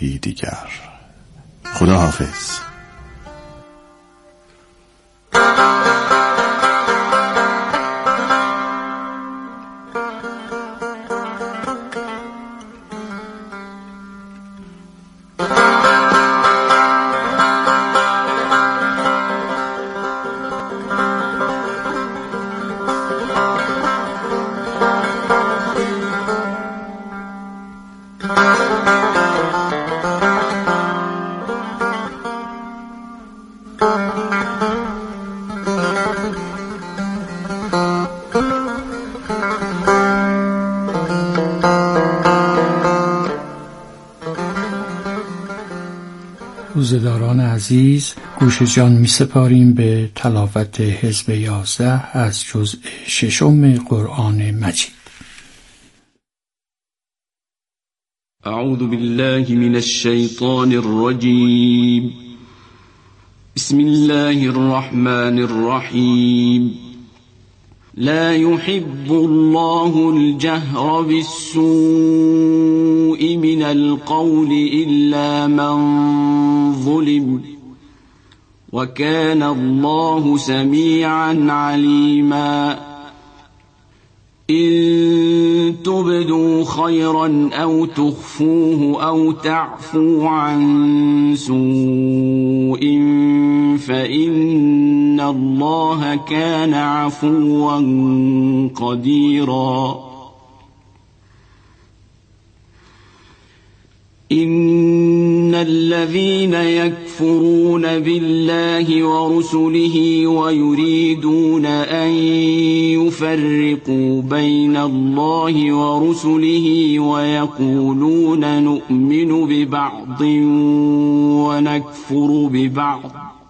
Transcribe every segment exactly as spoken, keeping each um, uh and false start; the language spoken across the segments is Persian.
گاهی دیگر. خدا حافظ. روزداران عزیز، گوش جان می سپاریم به تلاوت حزب یازده از جزء ششم قرآن مجید. اعوذ بالله من الشیطان الرجیم. بسم الله الرحمن الرحیم. لا يحب الله الجهر بالسوء من القول إلا من ظلم وكان الله سميعا عليما. إن تبدوا خيرا أو تخفوه أو تعفوا عن سوء فإن الله كان عفوا قديرا. إن الذين يكفرون بالله ورسله ويريدون أن يفرقوا بين الله ورسله ويقولون نؤمن ببعض ونكفر ببعض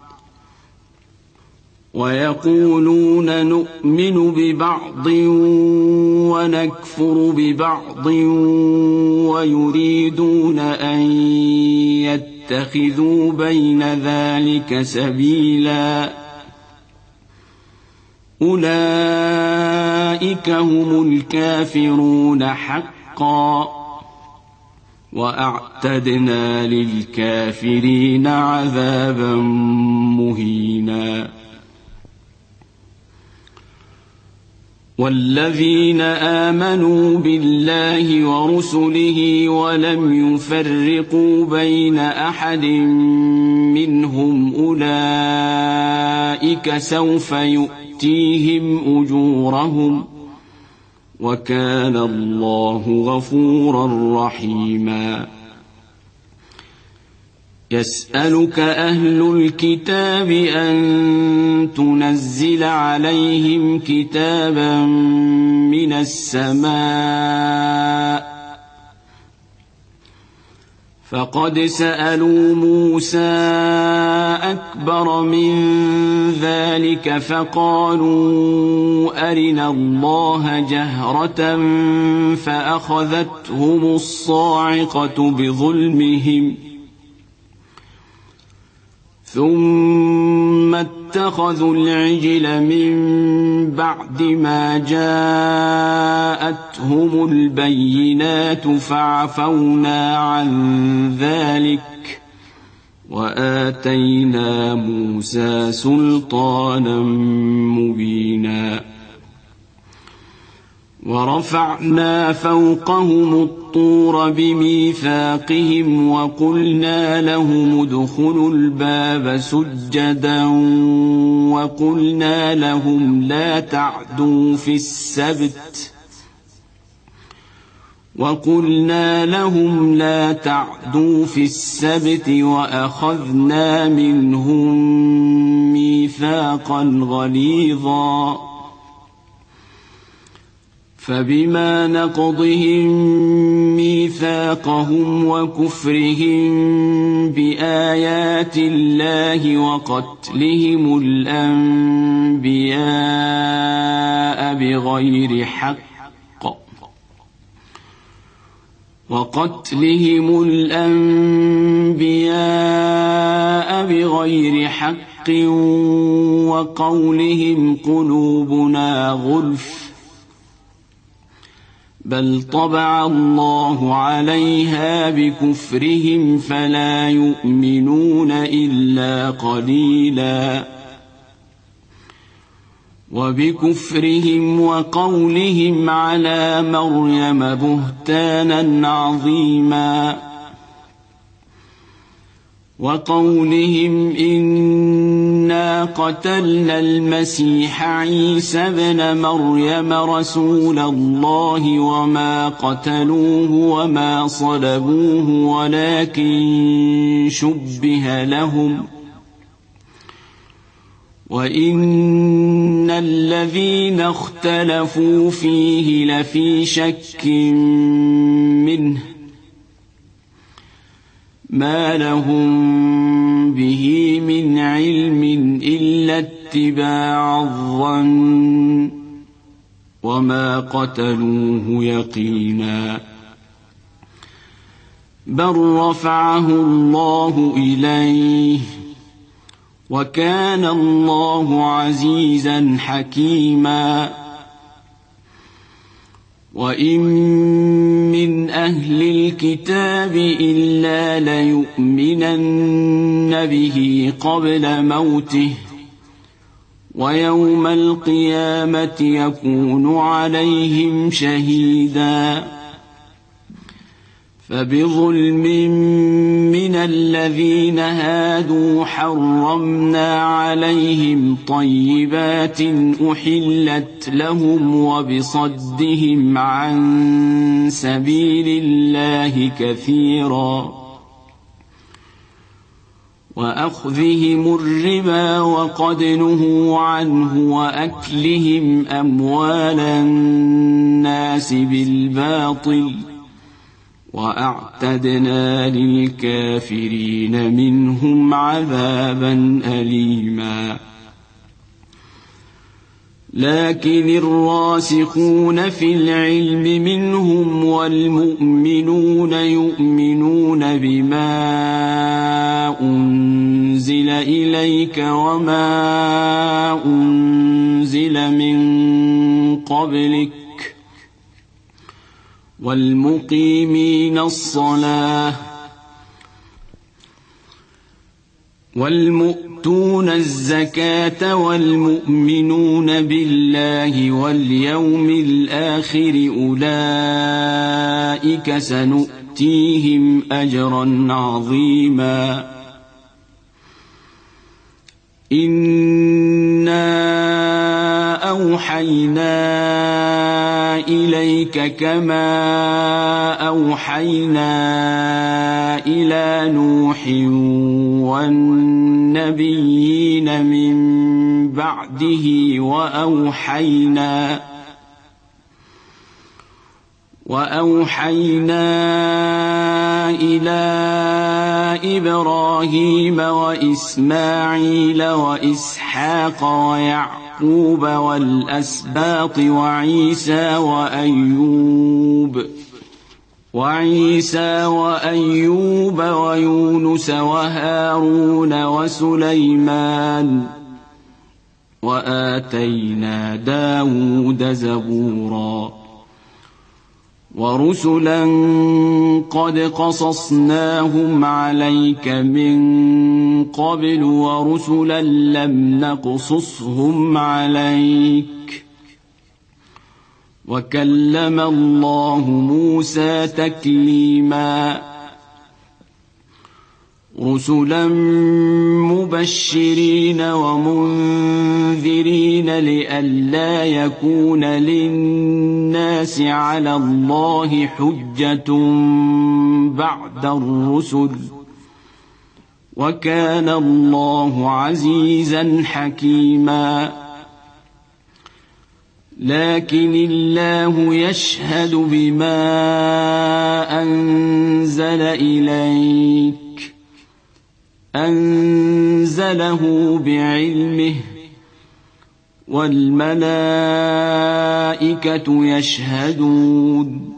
ويقولون نؤمن ببعض ونكفر ببعض ويريدون أن يتخذوا بين ذلك سبيلا. أولئك هم الكافرون حقا وأعتدنا للكافرين عذابا مهينا. والذين آمنوا بالله ورسله ولم يفرقوا بين أحد منهم أولئك سوف يؤتيهم أجورهم وكان الله غفورا رحيما. يسألك أهل الكتاب أن تنزل عليهم كتابا من السماء فقد سألوا موسى أكبر من ذلك فقالوا أرنا الله جهرة فأخذتهم الصاعقة بظلمهم ثم اتخذوا العجل من بعد ما جاءتهم البينات فعفونا عن ذلك وآتينا موسى سلطانا مبينا. ورفعنا فوقهم الطور بميثاقهم وقلنا لهم ادخلوا الباب سجدا وقلنا لهم لا تعدوا في السبت وقلنا لهم لا تعدوا في السبت وأخذنا منهم ميثاقا غليظا. فبما نقضهم ميثاقهم وكفرهم بآيات الله وقتلهم الأنبياء بغير حق وقتلهم الأنبياء بغير حق وقولهم قلوبنا غلف بل طبع الله عليها بكفرهم فلا يؤمنون إلا قليلا وبكفرهم وقولهم على مريم بهتانا عظيما وقولهم إنا قتلنا المسيح عيسى ابن مريم رسول الله وما قتلوه وما صلبوه ولكن شبه لهم وإن الذين اختلفوا فيه لفي شك منه ما لهم به من علم إلا اتباع الظن وما قتلوه يقينا بل رفعه الله إليه وكان الله عزيزا حكيما وإن من أهل الكتاب إلا ليؤمنن به قبل موته ويوم القيامة يكون عليهم شهيدا فبظلم من الذين هادوا حرمنا عليهم طيبات أحلت لهم وبصدهم عن سبيل الله كثيرا وأخذهم الربا وقد نهوا عنه وأكلهم أموال الناس بالباطل وأعتدنا للكافرين منهم عذابا أليما لكن الراسخون في العلم منهم والمؤمنون يؤمنون بما أنزل إليك وما أنزل من قبلك والمقيمين الصلاة والمؤتون الزكاة والمؤمنون بالله واليوم الآخر أولئك سنؤتيهم أجرا عظيما إنا أوحينا إليك كما أوحينا إلى نوح والنبيين من بعده وأوحينا وأوحينا إلى إبراهيم وإسماعيل وإسحاق ويعقوب والأسباط وعيسى وأيوب وعيسى وأيوب ويونس وهارون وسليمان وآتينا داود زبورا ورسلا قد قصصناهم عليك من قبل ورسلا لم نقصصهم عليك وكلم الله موسى تكليما رسلا مبشرين ومنذرين لئلا يكون للناس على الله حجة بعد الرسل وكان الله عزيزا حكيما لكن الله يشهد بما أنزل إليك أنزله بعلمه والملائكة يشهدون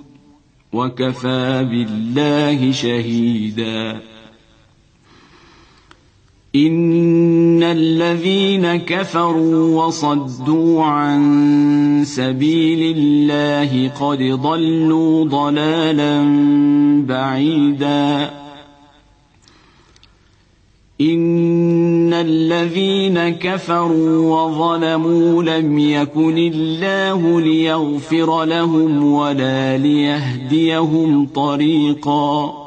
وكفى بالله شهيدا إن الذين كفروا وصدوا عن سبيل الله قد ضلوا ضلالا بعيدا إن الذين كفروا وظلموا لم يكن الله ليغفر لهم ولا ليهديهم طريقا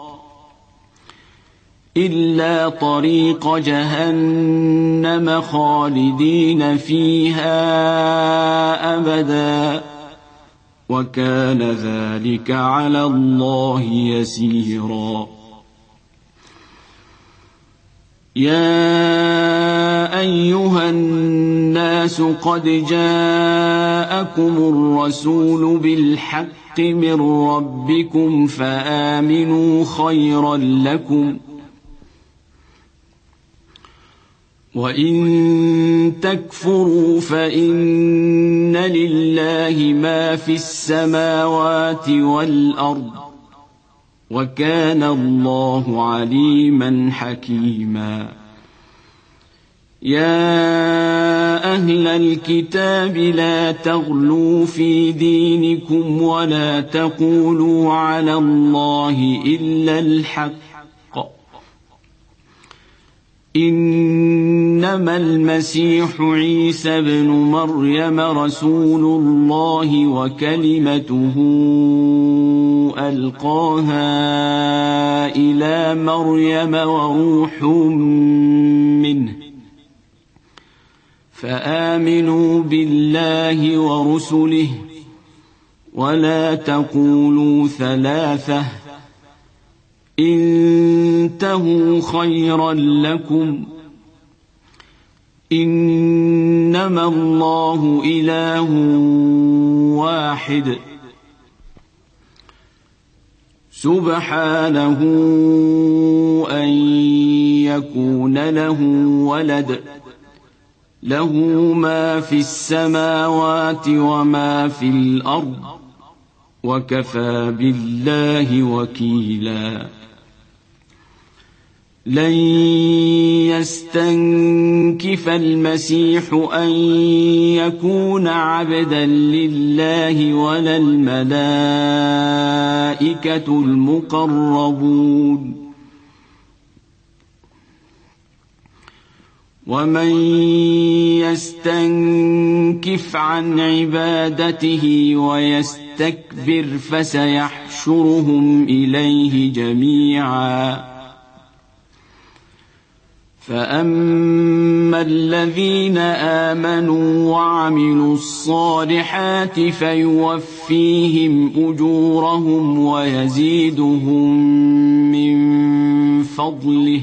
إلا طريق جهنم خالدين فيها أبدا وكان ذلك على الله يسيرا يا أيها الناس قد جاءكم الرسول بالحق من ربكم فآمنوا خيرا لكم وإن تكفروا فإن لله ما في السماوات والأرض وكان الله عليما حكيما يا أهل الكتاب لا تغلوا في دينكم ولا تقولوا على الله إلا الحق إنما المسيح عيسى ابن مريم رسول الله وكلمته ألقاها إلى مريم وروح منه فآمنوا بالله ورسله ولا تقولوا ثلاثة انتهوا خيرا لكم إنما الله إله واحد سبحانه أن يكون له ولد له ما في السماوات وما في الأرض وكفى بالله وكيلا لن يستنكف المسيح أن يكون عبدا لله ولا الملائكة المقربون ومن يستنكف عن عبادته ويستكبر فسيحشرهم إليه جميعا فأما الذين آمنوا وعملوا الصالحات فيوفيهم أجورهم ويزيدهم من فضله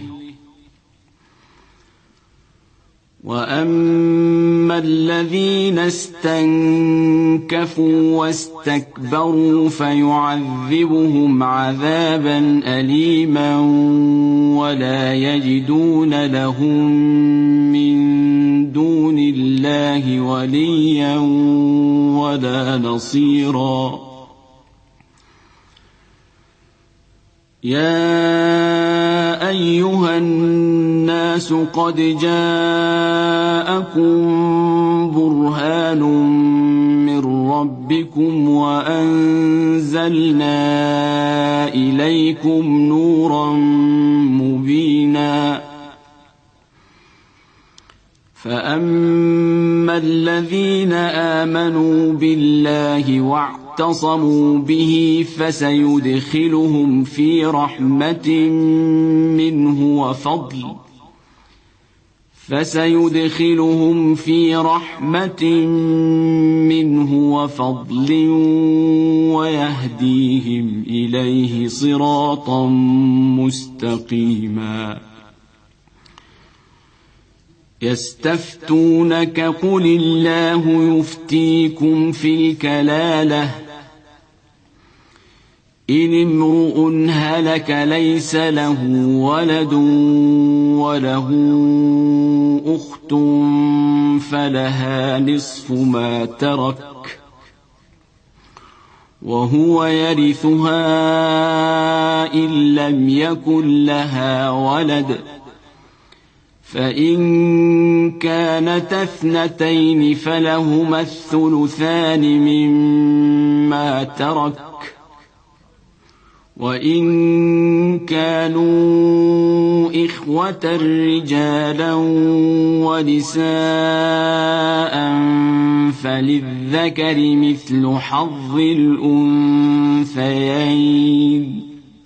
وأما الذين استنكفوا واستكبروا فيعذبهم عذابا أليما ولا يجدون لهم من دون الله وليا ولا نصيرا يا أيها الناس قد جاءكم برهان من ربكم وأنزلنا إليكم نورا مبينا فأما الذين آمنوا بالله واعتصموا به فسيدخلهم في رحمة منه وفضل فسيدخلهم في رحمة منه وفضل ويهديهم إليه صراطا مستقيما يستفتونك قل الله يفتيكم في الكلالة إن امرؤ هلك ليس له ولد وله أخت فلها نصف ما ترك وهو يرثها إن لم يكن لها ولد فإن كانت اثنتين فلهما الثلثان مما ترك وإن كانوا إخوة رجالا ونساء فللذكر مثل حظ الأنثيين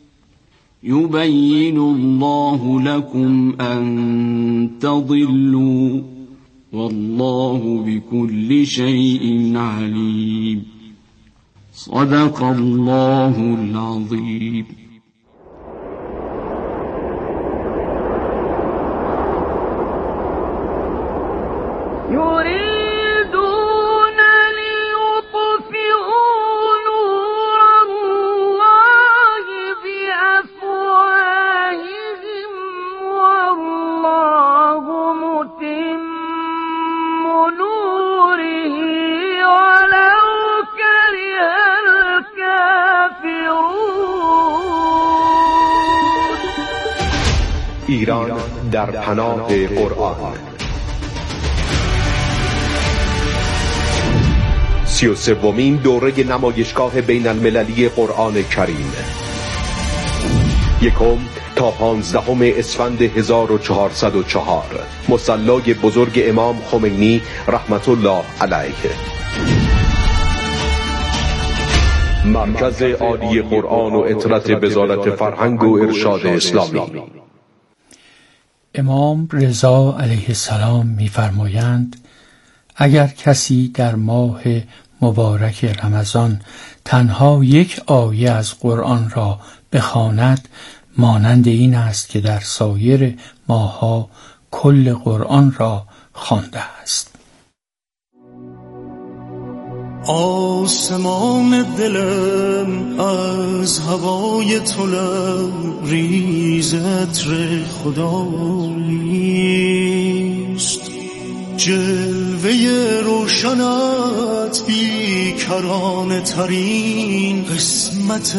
يبين الله لكم أن تضلوا والله بكل شيء عليم. صدق الله العظيم. يريدون ليطفئوا نور الله بأفواههم والله متم نوره ولو كره الكافرون. ایران در پناه قرآن. سی و سومین دوره نمایشگاه بین المللی قرآن کریم، یکم تا پانزدهم اسفند هزار و چهارصد و چهار، مصلی بزرگ امام خمینی رحمت الله علیه. مرکز عالی قرآن و اطلاعات وزارت فرهنگ و ارشاد اسلامی. امام رضا علیه السلام می‌فرمایند اگر کسی در ماه مبارک رمضان تنها یک آیه از قرآن را بخواند مانند این است که در سایر ماه‌ها کل قرآن را خوانده است. آسمان دلم از هوای تو لبریز عطر خداییست، جلوه روشنت بیکرانه ترین قسمت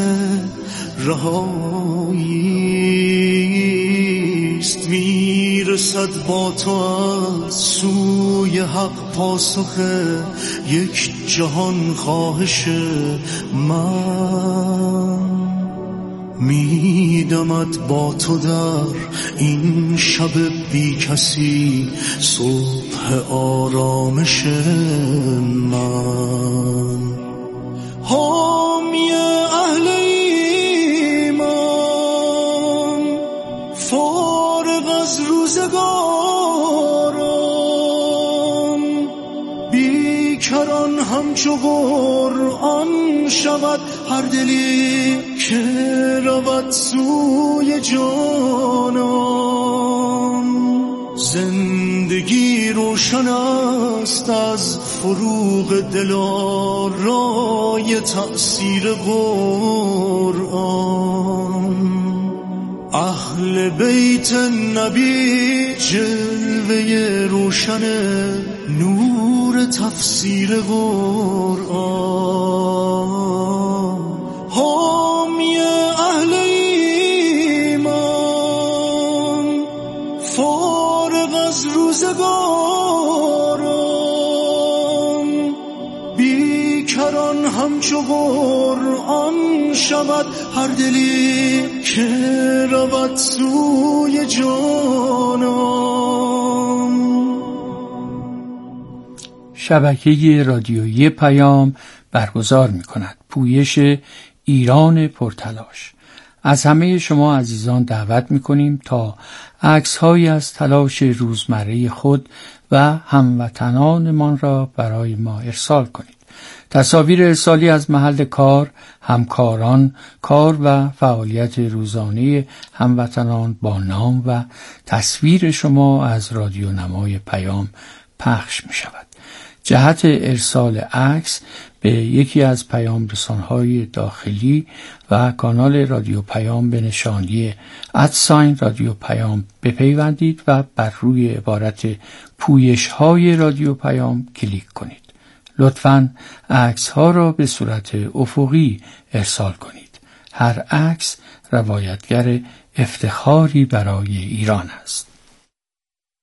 رهاییست، میرسد با تو از سوی حق پاسخ یک جهان خواهش من، میدمد با تو در این شب بی کسی صبح آرامش من. حامی اهل ایمان فارغ از روزگاران، بیکران همچو قرآن شود هر دلی که رود سوی جانان. زندگی روشن است از فروغ دلارای تأثیر قرآن. اهل بیت نبی جلوه روشن نور تفسیر قرآن. حامی اهل ایمان فارغ از روزگاران، بیکران همچو قرآن شود هر دلی که رود سوی جانان. شبکه رادیویی پیام برگزار می کند پویش ایران پرتلاش. از همه شما عزیزان دعوت می کنیم تا عکس‌هایی از تلاش روزمره خود و هموطنانمان را برای ما ارسال کنید. تصاویر ارسالی از محل کار، همکاران، کار و فعالیت روزانه هموطنان با نام و تصویر شما از رادیو نمای پیام پخش می شود. جهت ارسال عکس به یکی از پیام رسان‌های داخلی و کانال رادیو پیام به نشانی ادساین رادیو پیام بپیوندید و بر روی عبارت پویش‌های رادیو پیام کلیک کنید. لطفاً عکس‌ها را به صورت افقی ارسال کنید. هر عکس روایتگر افتخاری برای ایران است.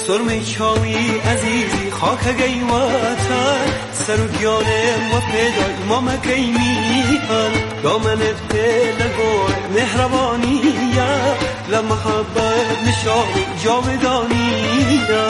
سرمه چاوی عزیزی خاک گی وطن سر و گیانم و پیدای ما مکی میهن دامنت پیلگوی مهربانیه لمحبت نشانی جاودانیه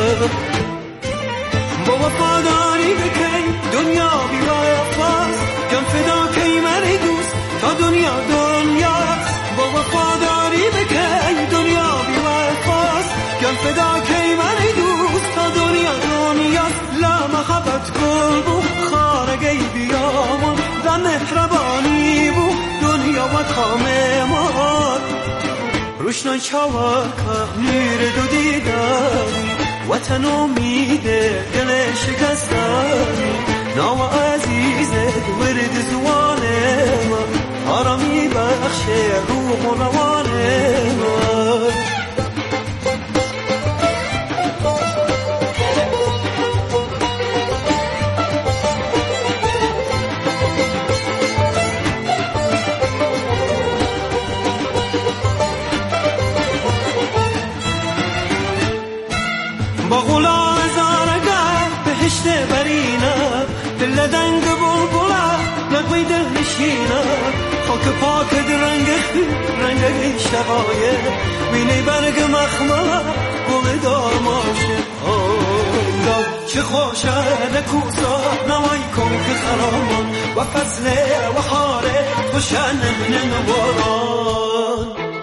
با وفاداری بکی دنیا بی وفاست جان فدا کی من دوست تا دنیا دنیاست با وفاداری بکی دنیا بی وفاست جان فدا کی من دوست تا دنیا دنیاست لا محبت کل بو خارگی بیامون و مهربانی بو دنیا و کاممان روشنای چاوکا نیر دو دیداری وطن امیده دل شکستانی نام عزیزت ورد زوانه من آرامی بخشه روح و روانه من با غلا زارگاه بهشت برینم دل دنگ بلبلا نقوی دل نشینم خاک پاک رنگ رنگ شقایه بینی برگ مخمه گل دار ماشه چه خوشه نکوسا نوای کن که خرامان و فضله و خاره و شنم نموران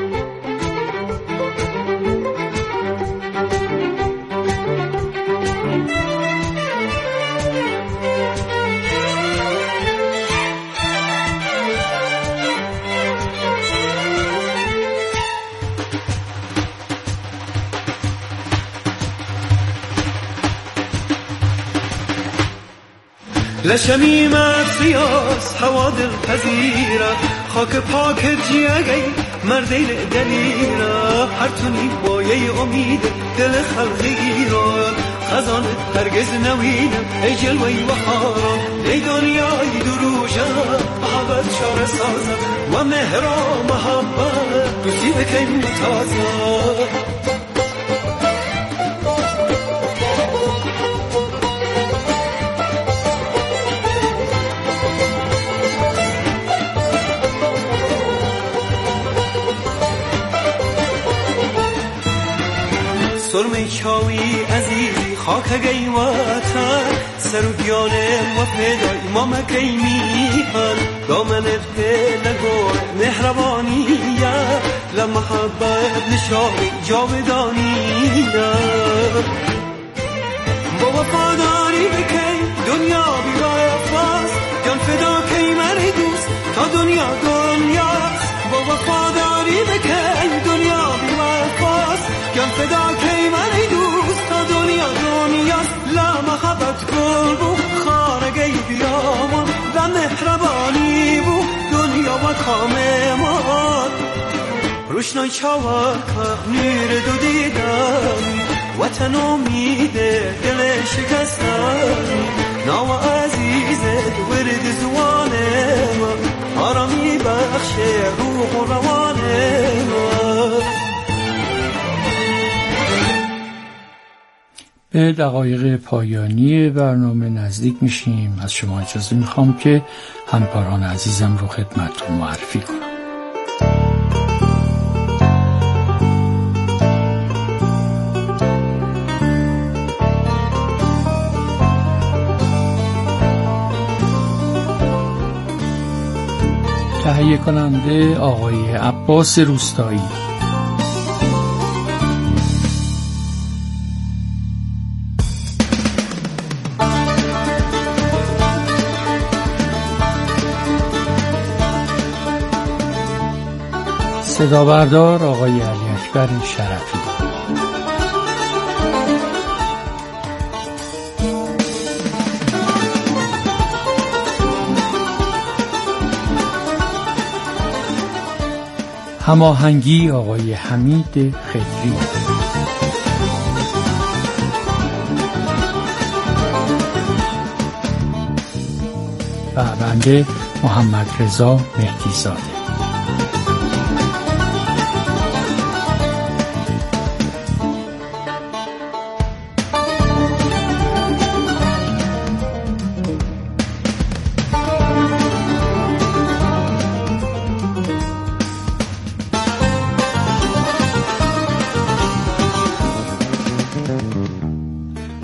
لشمیمت سیاس هوا دل پذیره خاک پاک جیگی مردین دلیره هر تونی بایه امید دل خلقی را خزان هرگز نویدم ای جلوی بخارم ای دنیای دروژم محبت شار سازم و مهر و محبت دوستی بکن تازه سرمه چاوی عزیزی خاک گی وطن سر و گیانم و پیدای ما مکی میهن دامنت پیلگوی مهربانیه لمحبت نشانی جاودانیه با وفاداری بکی دنیا بی وفاست جان فدا کی من دوست تا دنیا دنیاست با وفاداری بکی دنیا بی وفاست جان فدا کی من دوست تا دنیا دنیاست لا محبت کل بو خارگی بیامون و مهربانی بو دنیا و کاممان روشنای چاوکا نیر دو دیداری وطن امیده دل شکستانی نام عزیزت ورد زوانه من آرامی بخشه روح و روانه من به دقایق پایانی برنامه نزدیک میشیم. از شما اجازه میخوام که همکاران عزیزم رو خدمتتون معرفی کنم. تهیه کننده آقای عباس روستایی، صدا بردار آقای علی اکبر شرفی، هماهنگی آقای حمید خضری، و بنده محمد رضا مهدیزاده.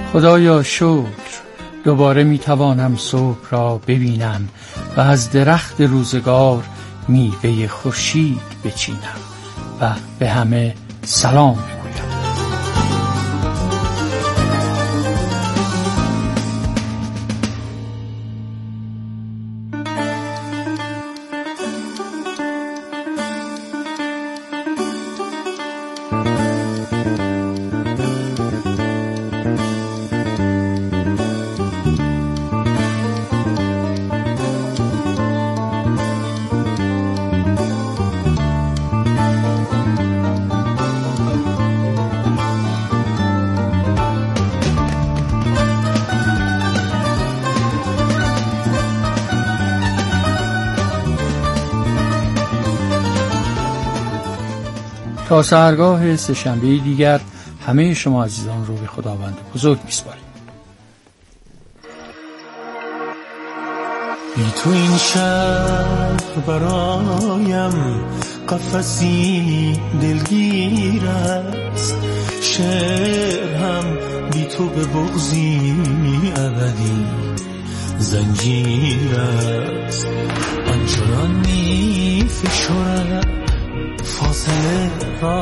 خدایا شکر دوباره میتوانم صبح را ببینم و از درخت روزگار میوه خورشید بچینم و به همه سلام بگویم. تا سحرگاه سه‌شنبه دیگر همه شما عزیزان رو به خداوند بزرگ می‌سپاریم. بی تو این شهر برایم قفسی دلگیر است، شعر هم بی تو به بغضی ابدی زنجیر است. آنچنان می فشرد فاصله راه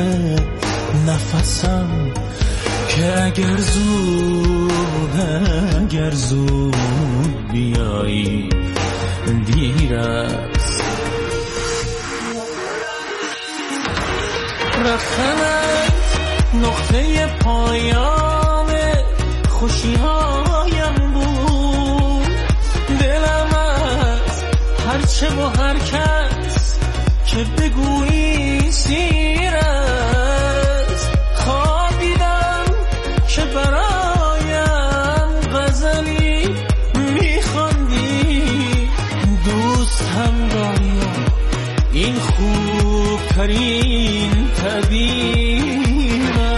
نفسم که اگر زود اگر زود بیایی دیر است. رفتنت نقطه پایان خوشی‌هایم بود، دلم از هرچه و هر کس که بگویی سیر است. خوابیدم که برایم غزلی میخواندی، دوست هم داری این خوبترین تعبیر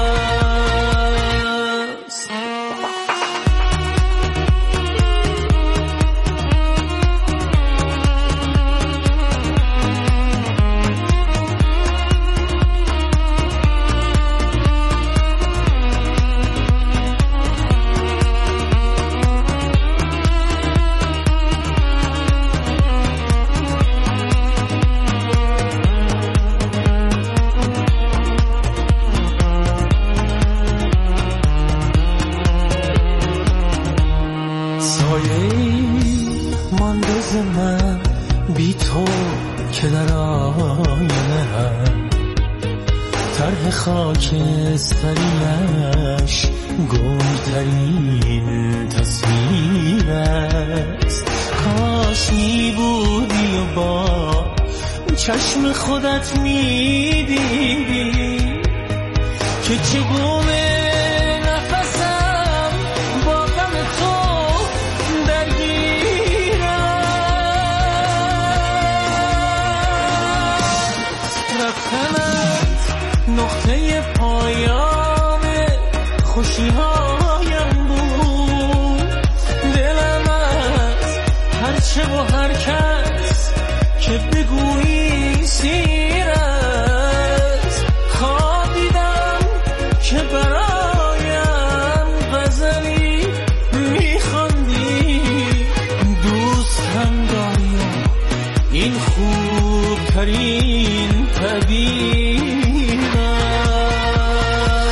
است. من بی تو که در آینه هم طرح خاکستریش گمترین تصویر است. کاش می بودی و با چشم خودت می دیدی که چگونه نفسم با غم تو درگیر است. رفتنت نقطه پایان خوشی ها